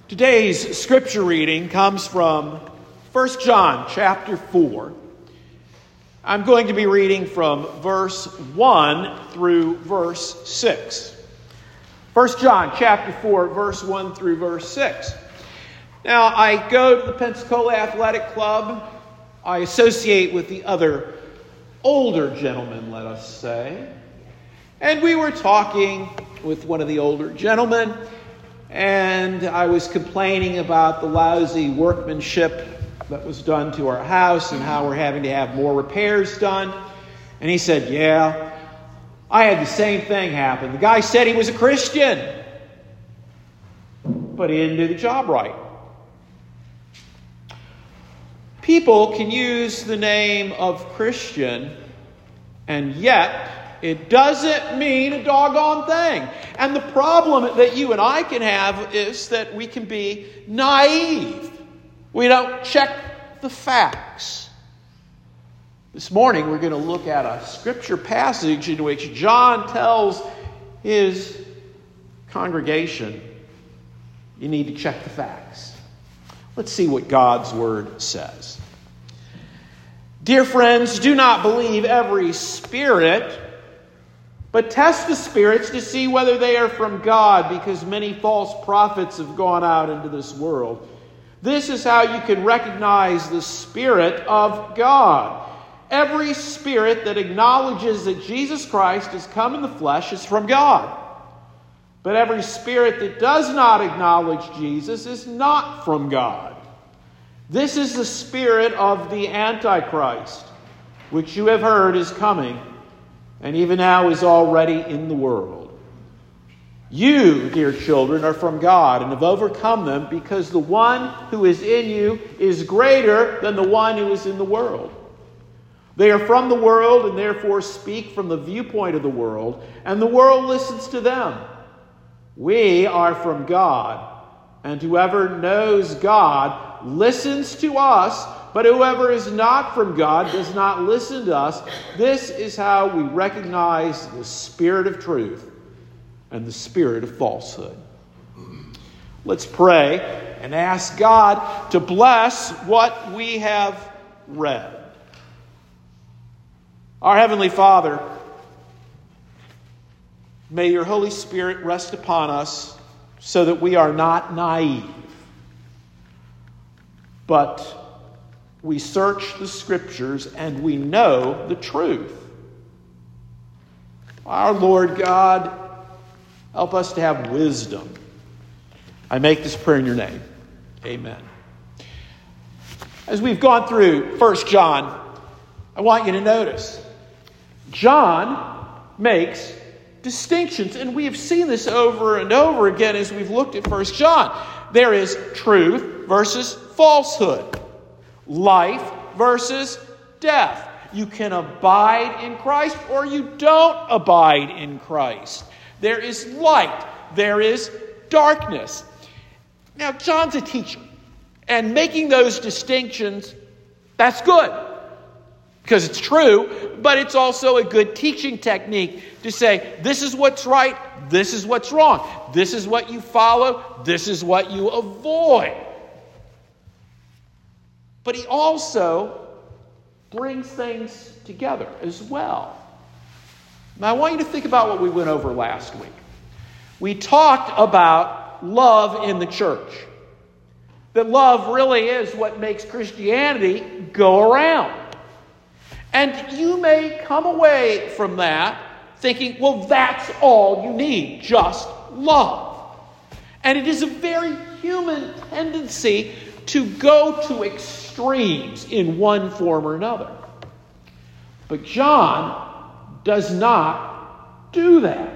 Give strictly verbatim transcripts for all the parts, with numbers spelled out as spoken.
Today's scripture reading comes from First John chapter four. I'm going to be reading from verse one through verse six. First John chapter four, verse one through verse six. Now, I go to the Pensacola Athletic Club. I associate with the other older gentlemen, let us say. And we were talking with one of the older gentlemen, and I was complaining about the lousy workmanship that was done to our house and how we're having to have more repairs done. And he said, yeah, I had the same thing happen. The guy said he was a Christian, but he didn't do the job right. People can use the name of Christian, and yet it doesn't mean a doggone thing. And the problem that you and I can have is that we can be naive. We don't check the facts. This morning we're going to look at a scripture passage in which John tells his congregation, you need to check the facts. Let's see what God's word says. Dear friends, do not believe every spirit, but test the spirits to see whether they are from God, because many false prophets have gone out into this world. This is how you can recognize the Spirit of God. Every spirit that acknowledges that Jesus Christ has come in the flesh is from God. But every spirit that does not acknowledge Jesus is not from God. This is the spirit of the Antichrist, which you have heard is coming, and even now is already in the world. You, dear children, are from God and have overcome them, because the one who is in you is greater than the one who is in the world. They are from the world and therefore speak from the viewpoint of the world, and the world listens to them. We are from God, and whoever knows God listens to us, but whoever is not from God does not listen to us. This is how we recognize the spirit of truth and the spirit of falsehood. Let's pray and ask God to bless what we have read. Our Heavenly Father, may your Holy Spirit rest upon us so that we are not naive, but we search the Scriptures and we know the truth. Our Lord God, help us to have wisdom. I make this prayer in your name. Amen. As we've gone through First John, I want you to notice, John makes distinctions, and we have seen this over and over again as we've looked at First John. There is truth versus falsehood. Life versus death. You can abide in Christ or you don't abide in Christ. There is light. There is darkness. Now, John's a teacher, and making those distinctions, that's good, because it's true, but it's also a good teaching technique to say, this is what's right, this is what's wrong, this is what you follow, this is what you avoid. But he also brings things together as well. Now, I want you to think about what we went over last week. We talked about love in the church. That love really is what makes Christianity go around. And you may come away from that thinking, well, that's all you need, just love. And it is a very human tendency to go to extremes in one form or another. But John does not do that.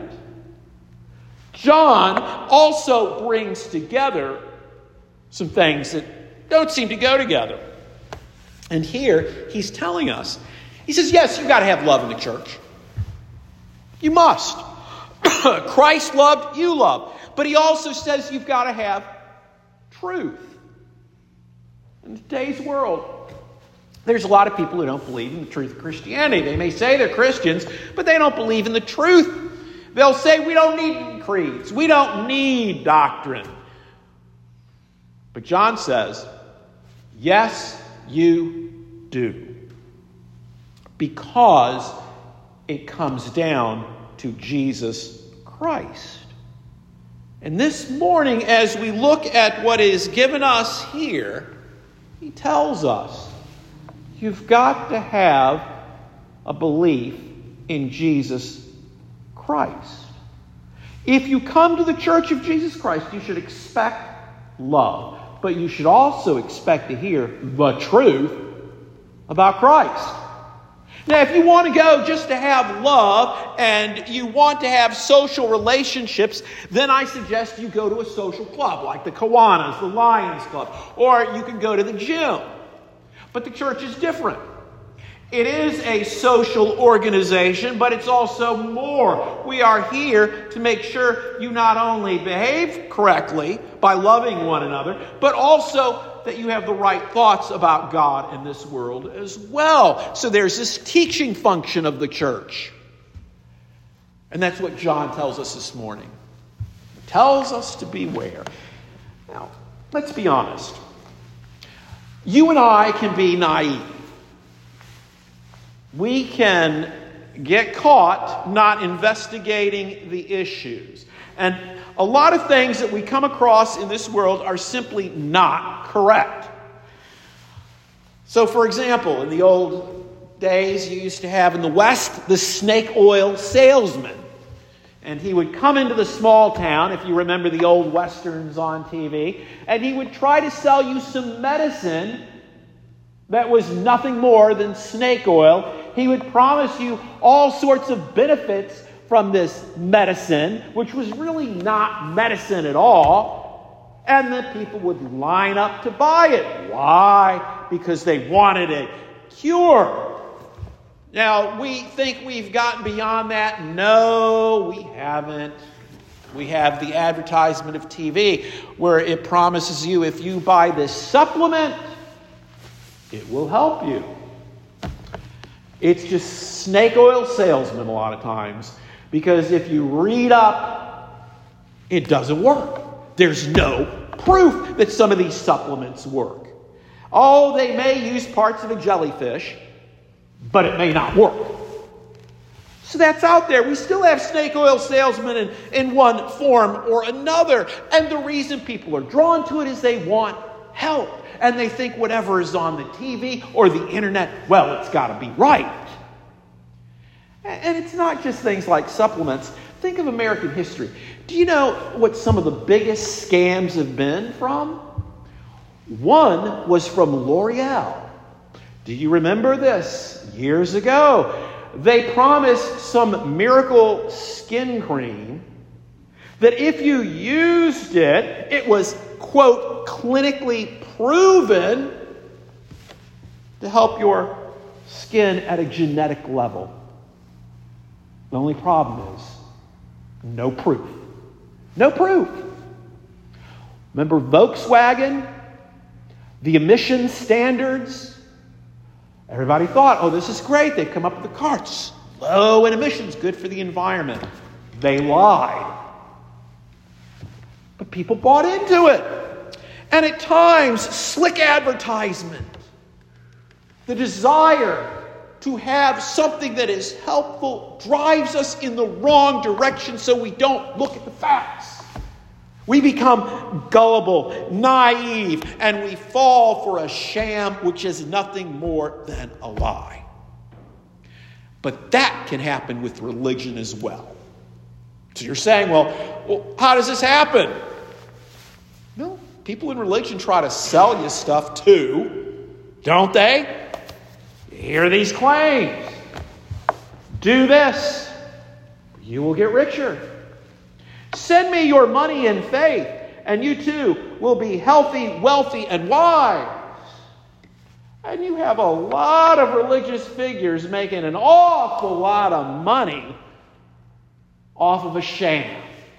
John also brings together some things that don't seem to go together. And here he's telling us, he says, yes, you've got to have love in the church. You must. Christ loved, you love. But he also says you've got to have truth. In today's world, there's a lot of people who don't believe in the truth of Christianity. They may say they're Christians, but they don't believe in the truth. They'll say we don't need creeds. We don't need doctrine. But John says, yes, you do. Because it comes down to Jesus Christ. And this morning, as we look at what is given us here, he tells us, you've got to have a belief in Jesus Christ. If you come to the Church of Jesus Christ, you should expect love. But you should also expect to hear the truth about Christ. Now, if you want to go just to have love and you want to have social relationships, then I suggest you go to a social club like the Kiwanis, the Lions Club, or you can go to the gym. But the church is different. It is a social organization, but it's also more. We are here to make sure you not only behave correctly by loving one another, but also that you have the right thoughts about God and this world as well. So there's this teaching function of the church. And that's what John tells us this morning. He tells us to beware. Now, let's be honest. You and I can be naive. We can get caught not investigating the issues. And a lot of things that we come across in this world are simply not correct. So, for example, in the old days, you used to have in the West the snake oil salesman. And he would come into the small town, if you remember the old westerns on T V, and he would try to sell you some medicine that was nothing more than snake oil. He would promise you all sorts of benefits from this medicine, which was really not medicine at all. And the people would line up to buy it. Why? Because they wanted a cure. Now, we think we've gotten beyond that. No, we haven't. We have the advertisement of T V where it promises you if you buy this supplement, it will help you. It's just snake oil salesmen a lot of times. Because if you read up, it doesn't work. There's no proof that some of these supplements work. Oh, they may use parts of a jellyfish, but it may not work. So that's out there. We still have snake oil salesmen in, in one form or another. And the reason people are drawn to it is they want help. And they think whatever is on the T V or the internet, well, it's got to be right. And it's not just things like supplements. Think of American history. Do you know what some of the biggest scams have been from? One was from L'Oreal. Do you remember this? Years ago, they promised some miracle skin cream that if you used it, it was, quote, clinically proven to help your skin at a genetic level. The only problem is no proof. No proof. Remember Volkswagen? The emission standards? Everybody thought, oh, this is great. They've come up with the cars. Low in emissions, good for the environment. They lied. But people bought into it. And at times, slick advertisement, the desire to have something that is helpful drives us in the wrong direction so we don't look at the facts. We become gullible, naive, and we fall for a sham which is nothing more than a lie. But that can happen with religion as well. So you're saying, well, well how does this happen? No, people in religion try to sell you stuff too, don't they? Hear these claims. Do this. You will get richer. Send me your money in faith, and you too will be healthy, wealthy, and wise. And you have a lot of religious figures making an awful lot of money off of a sham.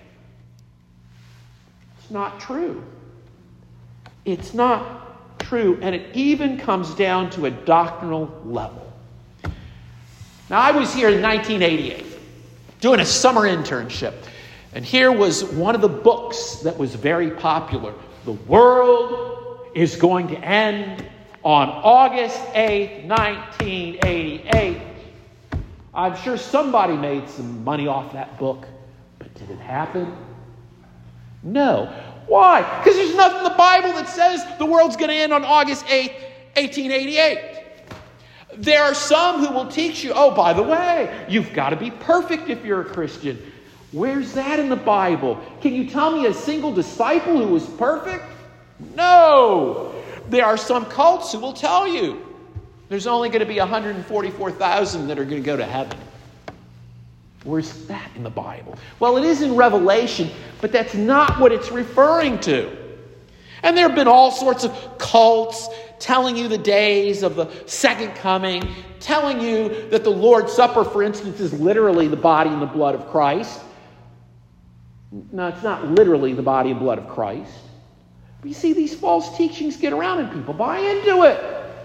It's not true. It's not true, and it even comes down to a doctrinal level. Now, I was here in nineteen eighty-eight doing a summer internship, and here was one of the books that was very popular, The world is going to end on August eighth, nineteen eighty-eight. I'm sure somebody made some money off that book, but did it happen? No. Why? Because there's nothing in the Bible that says the world's going to end on August eighth, eighteen eighty-eight. There are some who will teach you, oh, by the way, you've got to be perfect if you're a Christian. Where's that in the Bible? Can you tell me a single disciple who was perfect? No. There are some cults who will tell you there's only going to be one hundred forty-four thousand that are going to go to heaven. Where's that in the Bible? Well, it is in Revelation, but that's not what it's referring to. And there have been all sorts of cults telling you the days of the second coming, telling you that the Lord's Supper, for instance, is literally the body and the blood of Christ. No, it's not literally the body and blood of Christ. But you see, these false teachings get around and people buy into it.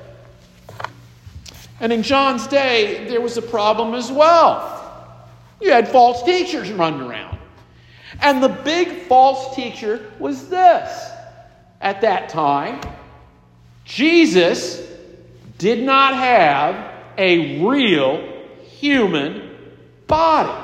And in John's day, there was a problem as well. You had false teachers running around. And the big false teacher was this. At that time, Jesus did not have a real human body.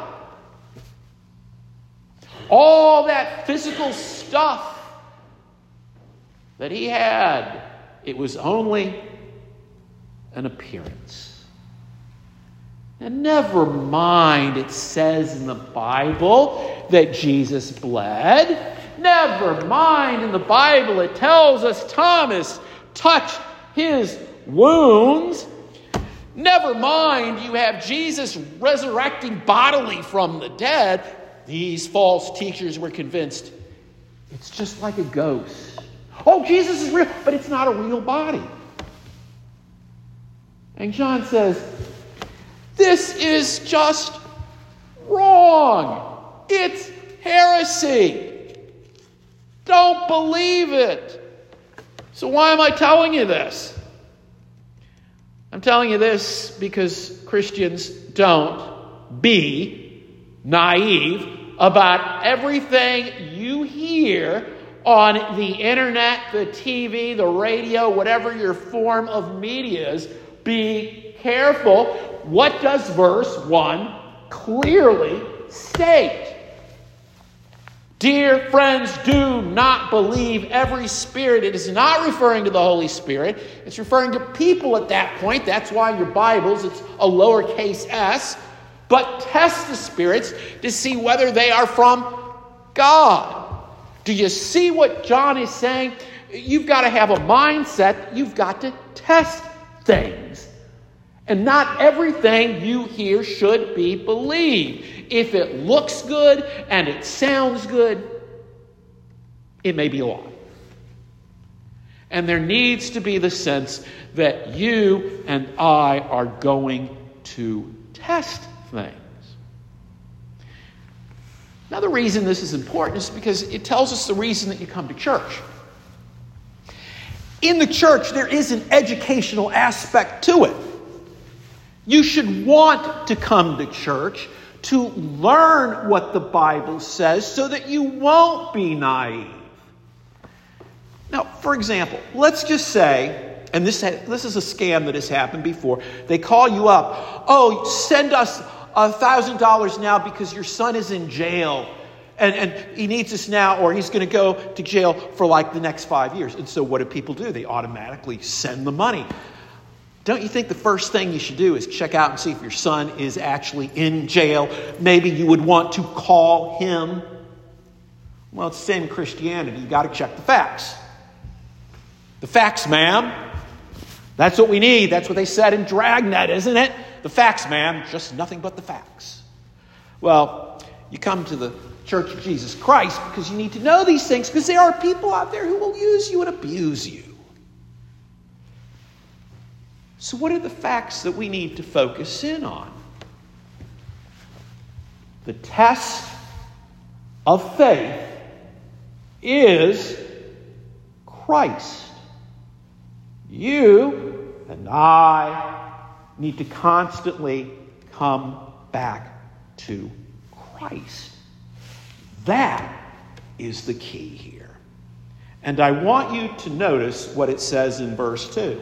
All that physical stuff that he had, it was only an appearance. And never mind, it says in the Bible that Jesus bled. Never mind, in the Bible it tells us Thomas touched his wounds. Never mind, you have Jesus resurrecting bodily from the dead. These false teachers were convinced it's just like a ghost. Oh, Jesus is real, but it's not a real body. And John says, this is just wrong. It's heresy. Don't believe it. So why am I telling you this? I'm telling you this because Christians don't be naive about everything you hear on the internet, the T V, the radio, whatever your form of media is. Be careful. What does verse one clearly state? Dear friends, do not believe every spirit. It is not referring to the Holy Spirit. It's referring to people at that point. That's why in your Bibles it's a lowercase s. But test the spirits to see whether they are from God. Do you see what John is saying? You've got to have a mindset. You've got to test things. And not everything you hear should be believed. If it looks good and it sounds good, it may be a lie. And there needs to be the sense that you and I are going to test things. Now, the reason this is important is because it tells us the reason that you come to church. In the church, there is an educational aspect to it. You should want to come to church to learn what the Bible says so that you won't be naive. Now, for example, let's just say, and this, this is a scam that has happened before. They call you up. Oh, send us one thousand dollars now because your son is in jail. And, and he needs us now, or he's going to go to jail for like the next five years. And so what do people do? They automatically send the money. Don't you think the first thing you should do is check out and see if your son is actually in jail? Maybe you would want to call him. Well, it's the same in Christianity. You've got to check the facts. The facts, ma'am. That's what we need. That's what they said in Dragnet, isn't it? The facts, ma'am. Just nothing but the facts. Well, you come to the Church of Jesus Christ because you need to know these things, because there are people out there who will use you and abuse you. So what are the facts that we need to focus in on? The test of faith is Christ. You and I need to constantly come back to Christ. That is the key here. And I want you to notice what it says in verse two.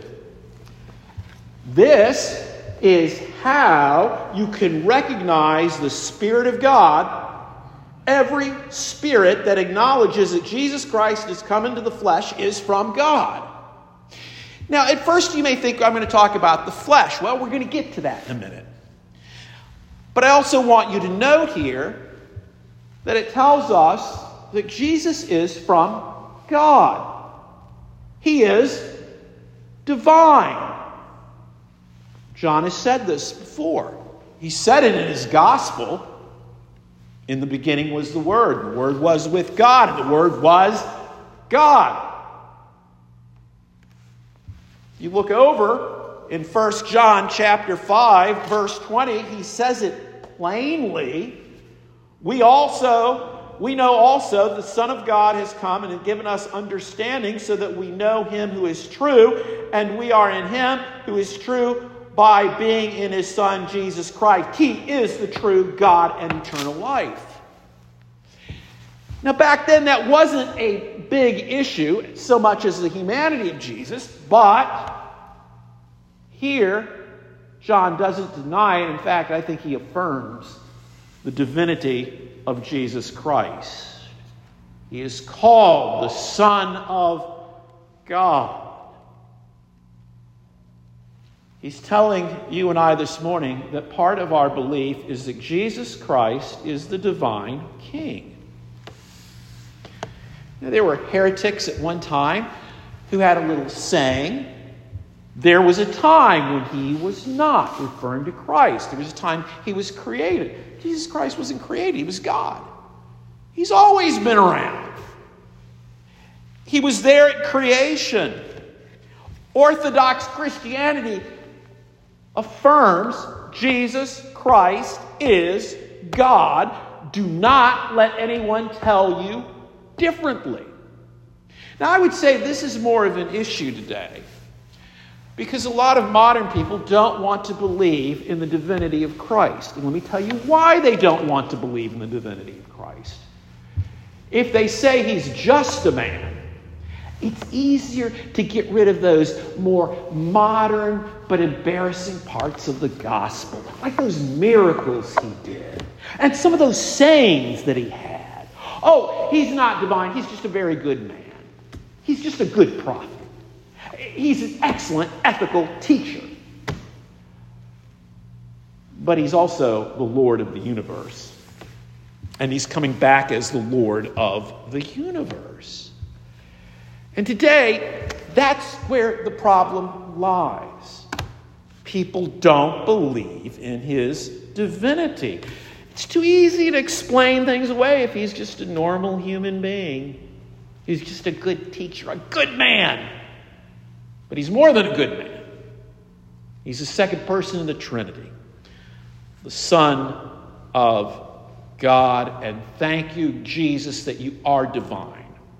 This is how you can recognize the Spirit of God. Every spirit that acknowledges that Jesus Christ has come into the flesh is from God. Now, at first you may think I'm going to talk about the flesh. Well, we're going to get to that in a minute. But I also want you to note here that it tells us that Jesus is from God. He is divine. John has said this before. He said it in his gospel. In the beginning was the Word. The Word was with God, and the Word was God. You look over in First John chapter five, verse twenty, he says it plainly. We also, we know also the Son of God has come and has given us understanding so that we know him who is true, and we are in him who is true by being in his Son, Jesus Christ. He is the true God and eternal life. Now, back then, that wasn't a big issue so much as the humanity of Jesus, but here, John doesn't deny it. In fact, I think he affirms the divinity of Jesus Christ. He is called the Son of God. He's telling you and I this morning that part of our belief is that Jesus Christ is the divine King. Now, there were heretics at one time who had a little saying, there was a time when he was not, referring to Christ. There was a time he was created. Jesus Christ wasn't created. He was God. He's always been around. He was there at creation. Orthodox Christianity affirms Jesus Christ is God. Do not let anyone tell you differently. Now, I would say this is more of an issue today because a lot of modern people don't want to believe in the divinity of Christ. And let me tell you why they don't want to believe in the divinity of Christ. If they say he's just a man, it's easier to get rid of those more modern but embarrassing parts of the gospel, like those miracles he did, and some of those sayings that he had. Oh, he's not divine. He's just a very good man. He's just a good prophet. He's an excellent ethical teacher. But he's also the Lord of the universe. And he's coming back as the Lord of the universe. And today, that's where the problem lies. People don't believe in his divinity. It's too easy to explain things away if he's just a normal human being. He's just a good teacher, a good man. But he's more than a good man. He's the second person in the Trinity, the Son of God. And thank you, Jesus, that you are divine.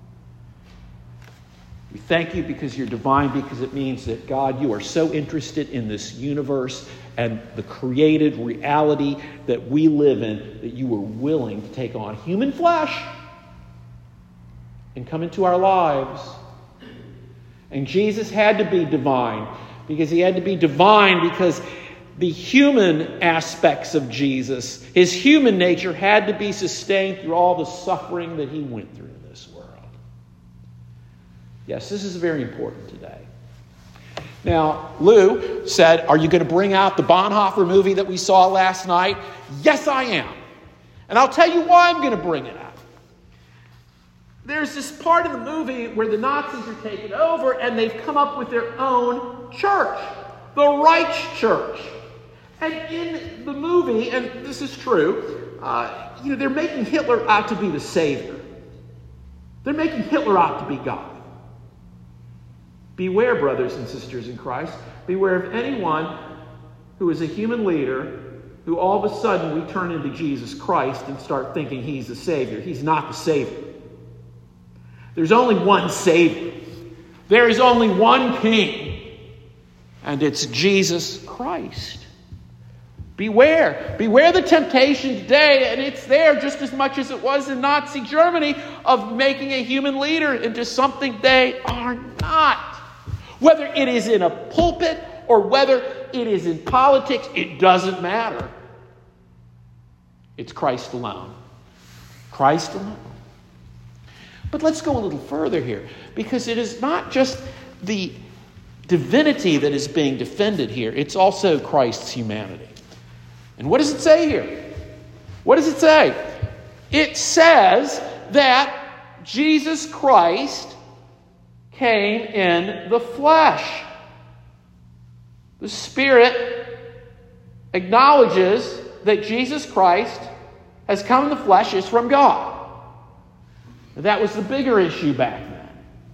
We thank you because you're divine, because it means that, God, you are so interested in this universe and the created reality that we live in that you were willing to take on human flesh and come into our lives. And Jesus had to be divine because he had to be divine because the human aspects of Jesus, his human nature, had to be sustained through all the suffering that he went through in this world. Yes, this is very important today. Now, Lou said, are you going to bring out the Bonhoeffer movie that we saw last night? Yes, I am. And I'll tell you why I'm going to bring it out. There's this part of the movie where the Nazis are taken over and they've come up with their own church, the Reich Church. And in the movie, and this is true, uh, you know, they're making Hitler out to be the savior. They're making Hitler out to be God. Beware, brothers and sisters in Christ. Beware of anyone who is a human leader who all of a sudden we turn into Jesus Christ and start thinking he's the Savior. He's not the Savior. There's only one Savior. There is only one King. And it's Jesus Christ. Beware. Beware the temptation today, and it's there just as much as it was in Nazi Germany, of making a human leader into something they are not. Whether it is in a pulpit or whether it is in politics, it doesn't matter. It's Christ alone. Christ alone. But let's go a little further here, because it is not just the divinity that is being defended here, it's also Christ's humanity. And what does it say here? What does it say? It says that Jesus Christ came in the flesh. The Spirit acknowledges that Jesus Christ has come in the flesh, is from God. That was the bigger issue back then.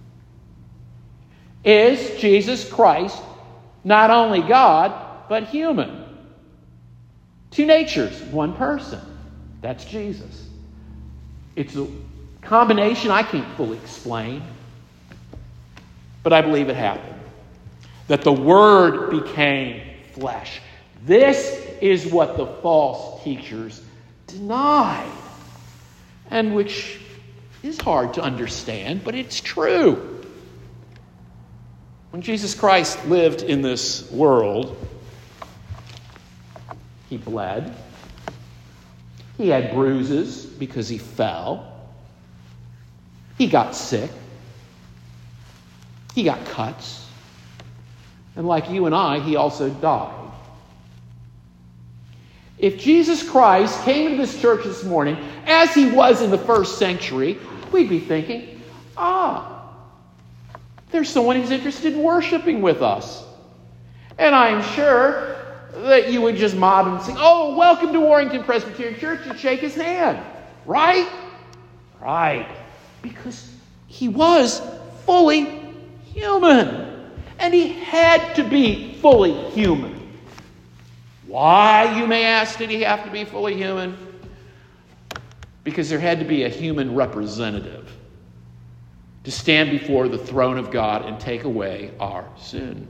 Is Jesus Christ not only God, but human? Two natures, one person. That's Jesus. It's a combination I can't fully explain, but I believe it happened. That the Word became flesh. This is what the false teachers denied, and which is hard to understand, but it's true. When Jesus Christ lived in this world, he bled. He had bruises because he fell. He got sick. He got cuts. And like you and I, he also died. If Jesus Christ came into this church this morning, as he was in the first century, we'd be thinking, ah, there's someone who's interested in worshiping with us. And I'm sure that you would just mob him and say, oh, welcome to Warrington Presbyterian Church, and shake his hand. Right? Right. Because he was fully human. And he had to be fully human. Why, you may ask, did he have to be fully human? Because there had to be a human representative to stand before the throne of God and take away our sin.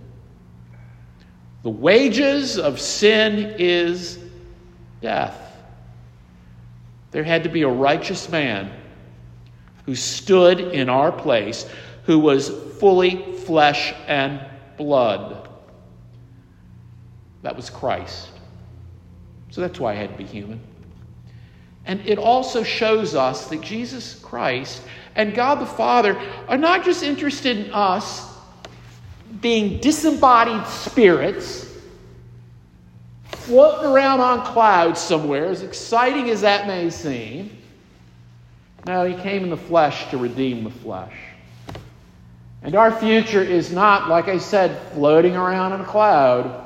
The wages of sin is death. There had to be a righteous man who stood in our place, who was fully flesh and blood. That was Christ. So that's why I had to be human. And it also shows us that Jesus Christ and God the Father are not just interested in us being disembodied spirits floating around on clouds somewhere, as exciting as that may seem. No, he came in the flesh to redeem the flesh. And our future is not, like I said, floating around in a cloud.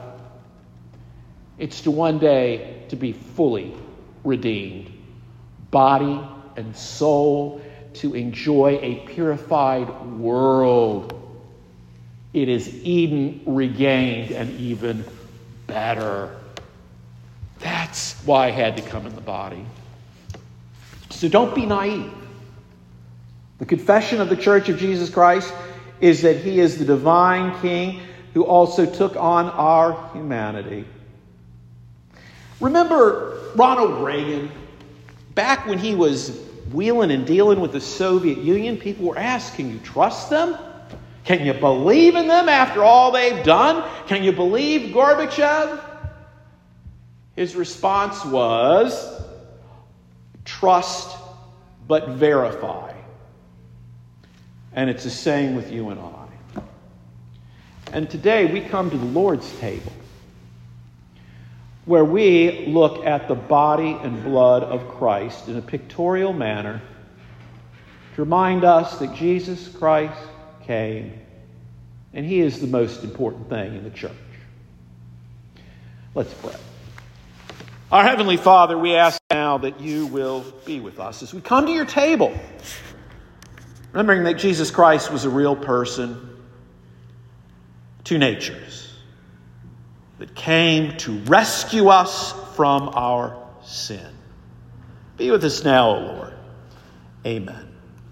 It's to one day to be fully redeemed, body and soul, to enjoy a purified world. It is Eden regained, and even better. That's why I had to come in the body. So don't be naive. The confession of the Church of Jesus Christ is that he is the divine King who also took on our humanity. Remember Ronald Reagan? Back when he was wheeling and dealing with the Soviet Union, people were asked, can you trust them? Can you believe in them after all they've done? Can you believe Gorbachev? His response was, trust but verify. And it's the same with you and I. And today we come to the Lord's table, where we look at the body and blood of Christ in a pictorial manner to remind us that Jesus Christ came, and he is the most important thing in the church. Let's pray. Our Heavenly Father, we ask now that you will be with us as we come to your table, remembering that Jesus Christ was a real person, two natures, that came to rescue us from our sin. Be with us now, O Lord. Amen.